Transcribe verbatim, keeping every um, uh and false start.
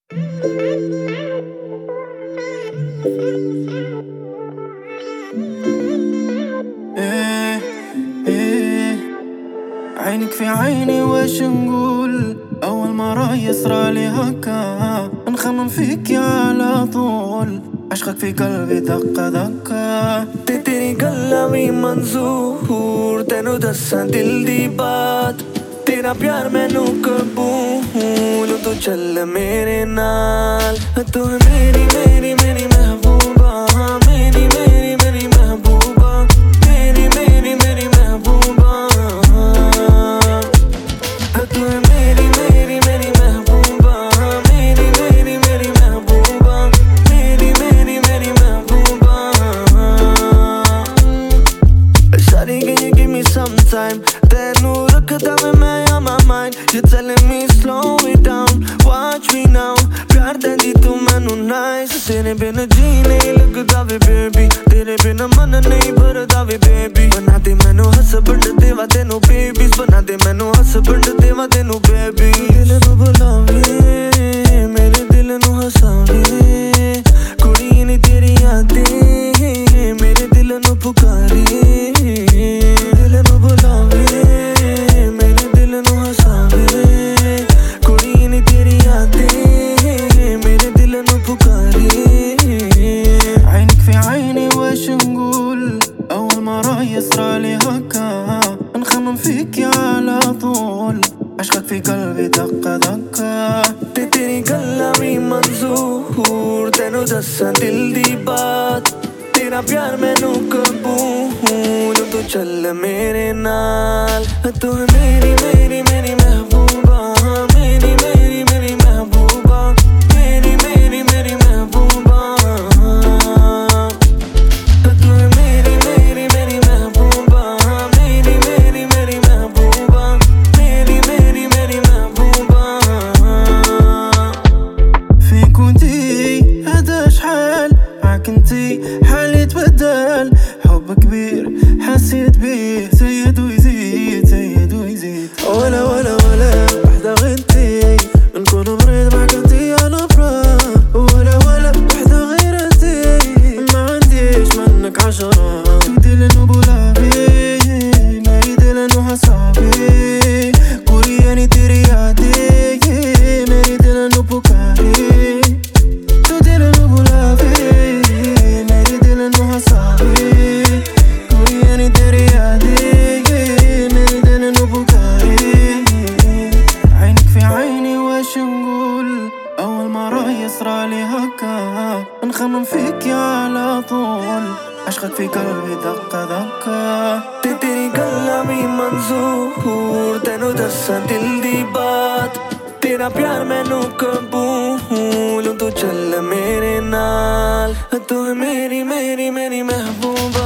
إيه إيه عينك في عيني واش نقول؟ أول مرة يصرالي هكا نخمم فيك يا على طول، عشقك في قلبي دقة دقة ते तेरी गल्लां भी मंजूर तेनू दस्सां दिल दी बात तेरा प्यार मैनू कबूल तू चल मेरे नाल तू है मेरी मेरी मेरी महबूबा मेरी मेरी मेरी महबूबा मेरी मेरी मेरी महबूबा तू है मेरी मेरी मेरी महबूबा मेरी मेरी मेरी महबूबा मेरी मेरी मेरी महबूबा Shawty, can you give me some time? तेनू रखदा मैं मैं on my mind. You're telling me slow it down. Watch me now. प्यार देंदी तू मैनू nice. तेरे बिना जी नहीं लगदा वे baby. तेरे बिना मन नहीं भरदा वे baby. बना दे मैनू husband देवा तेनू babies. बना दे मैनू husband देवा तेनू baby. दिल नू बुलावे मेरे दिल नू हसावे कुड़ी नी तेरी यादें मेरे दिल नू पुकारे يسرالي هكا نخمم فيك يا على طول، عشقك في قلبي دقة دقة ते तेरी गल्लां भी मंजूर तेनू दस्सां दिल दी बात तेरा प्यार मैनू कबूल तू चल मेरे नाल तू है मेरी मेरी मेरी महबूबा मेरी मेरी मेरी महबूबा मेरी मेरी मेरी महबूबा तू है मेरी मेरी मेरी महबूबा मेरी मेरी मेरी महबूबा मेरी मेरी मेरी महबूबा فيك ونتي هذا شحال معاك انتي حالي تبدل حب كبير حسيت بيه زيد ويزيد زيد ويزيد ولا ولا ولا وحدة غيرتي نكون مريض معاك انتي انا برا ولا ولا وحدة غير انتي ما عنديش منك عشرة تدي لانو بولافي ما يدي لانو حسابي كورياني تيري يادي ما يدي لانو بوكاري تدي لانو بولافي ما يدي لانو حسابي كورياني تيري يادي ما يدي لانو بوكاري عينك في عيني واش نقول؟ أول مرة يصرالي هكا نخمم فيك يا على طول، عشقك في قلبي دقة دقة ते तेरी गल्लां भी मंजूर तेनू दस्सां दिल दी बात तेरा प्यार मैनू कबूल तू चल मेरे नाल तू है मेरी मेरी मेरी महबूबा।